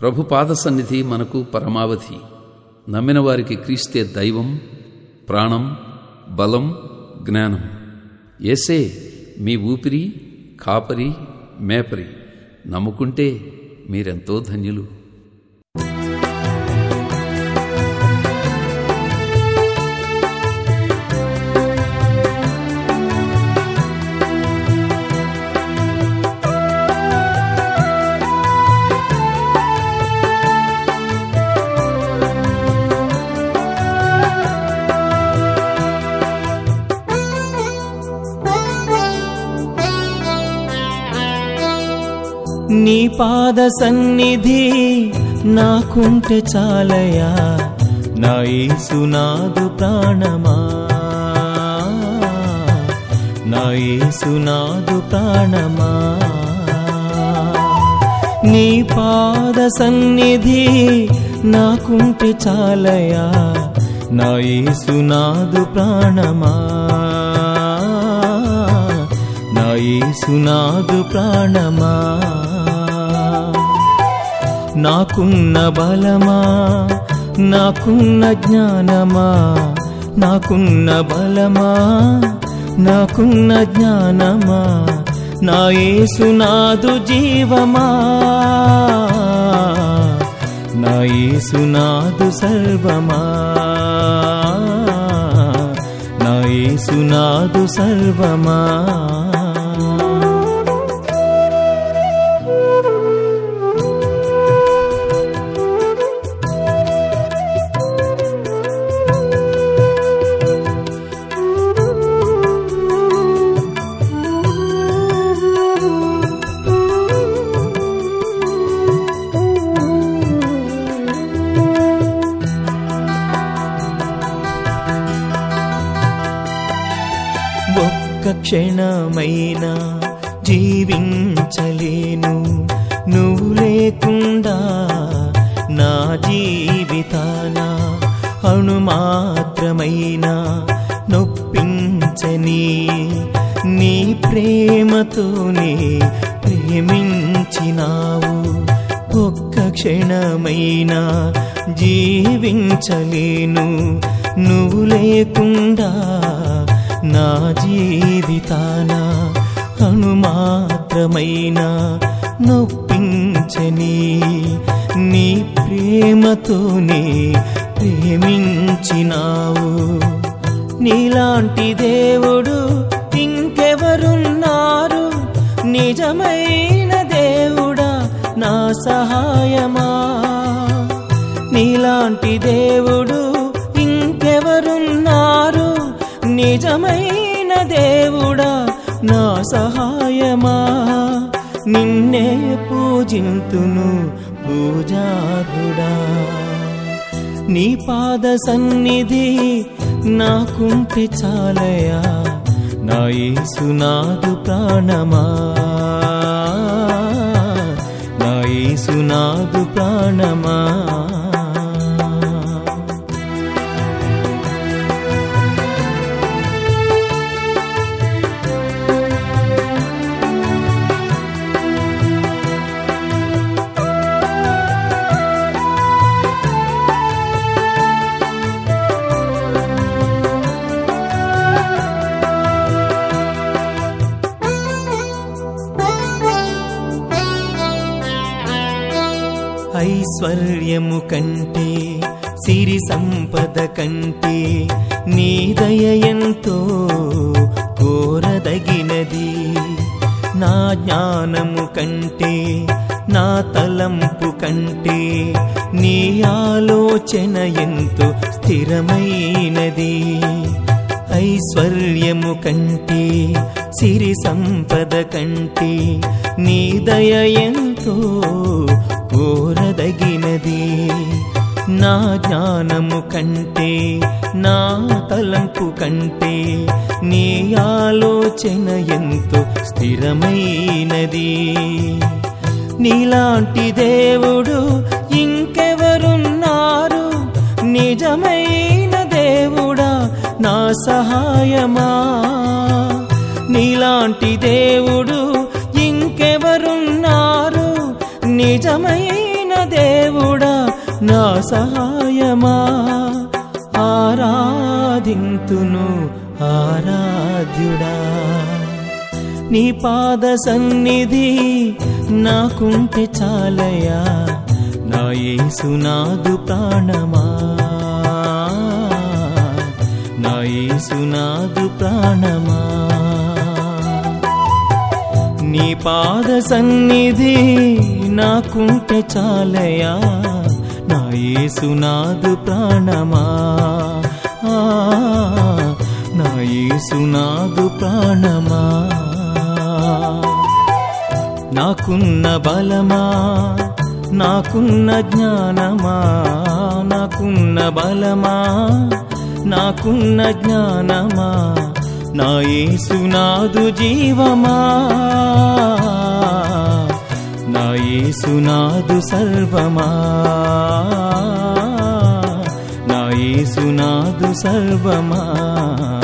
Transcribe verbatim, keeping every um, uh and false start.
ప్రభు పాద సన్నిధి మనకు పరమావధి. నమ్మిన వారికి క్రీస్తే దైవం, ప్రాణం, బలం, జ్ఞానం. యేసే మీ ఊపిరి, కాపరి, మేపరి. నమ్ముకుంటే మీరెంతో ధన్యులు. నీ పాద సన్నిధి నాకుంటే చాలయా, నా యేసునాథు ప్రాణమా, నా యేసునాథు ప్రాణమా. నీ పాద సన్నిధి నాకుంటే చాలయా, నా యేసునాథు ప్రాణమా, నా యేసునాథు ప్రాణమా. నాకున్న బలమా, నాకున్న జ్ఞానమా, నాకున్న బలమా, నాకున్న జ్ఞానమా, నా యేసునాథు జీవమా, నా యేసునాథు సర్వమా, నా యేసునాథు సర్వమా. ఒక్క క్షణమైనా జీవించలేను నువ్వు లేకుండా, నా జీవితాన అణుమాత్రమైనా నొప్పించని నీ ప్రేమతోనే ప్రేమించినావు. ఒక్క క్షణమైనా జీవించలేను నువ్వు లేకుండా, నా జీవితాన అణుమాత్రమైనా నొప్పించని నీ ప్రేమతోనే ప్రేమించినావు. నీలాంటి దేవుడు ఇంకెవరున్నారు, నిజమైన దేవుడా నా సహాయమా. నీలాంటి దేవుడు ఇంకెవరున్నారు, నిజమైన దేవుడా నా సహాయమా. నిన్నే పూజింతును పూజారుడా, నీ పాద సన్నిధి నాకుంటే చాలయా, నా యేసునాథు ప్రాణమా, నా యేసునాథు ప్రాణమా. ఐశ్వర్యము కంటే సిరి సంపద కంటే నీ దయ ఎంతో కోరదగినది. నా జ్ఞానము కంటే నా తలంపు కంటే నీ ఆలోచన ఎంతో స్థిరమైనది. ఐశ్వర్యము కంటే సిరి సంపద కంటే నీ దయ ఎంతో కోరదగినది. నా జ్ఞానము కంటే నా తలంపు కంటే నీ ఆలోచన ఎంతో స్థిరమైనది. నీలాంటి దేవుడు ఇంకెవరున్నారు, నిజమైన దేవుడా నా సహాయమా. నీలాంటి దేవుడు ఇంకెవరున్నారు, నిజమైన దేవుడా నా సహాయమా ఆరాధింతును ఆరాధ్యుడా. నీ పాద సన్నిధి నాకుంటే చాలయా నా యేసునాథు ప్రాణమా, నా యేసునాథు ప్రాణమా. నీ పాద సన్నిధి నాకుంటే చాలయా నా యేసునాథు ప్రాణమా, నా యేసునాథు ప్రాణమా. నాకున్న బలమా నాకున్న జ్ఞానమా, నాకున్న బలమా నాకున్న జ్ఞానమా, నా యేసునాథు జీవమా, నా యేసునాథు సర్వమా, నా యేసునాథు సర్వమా.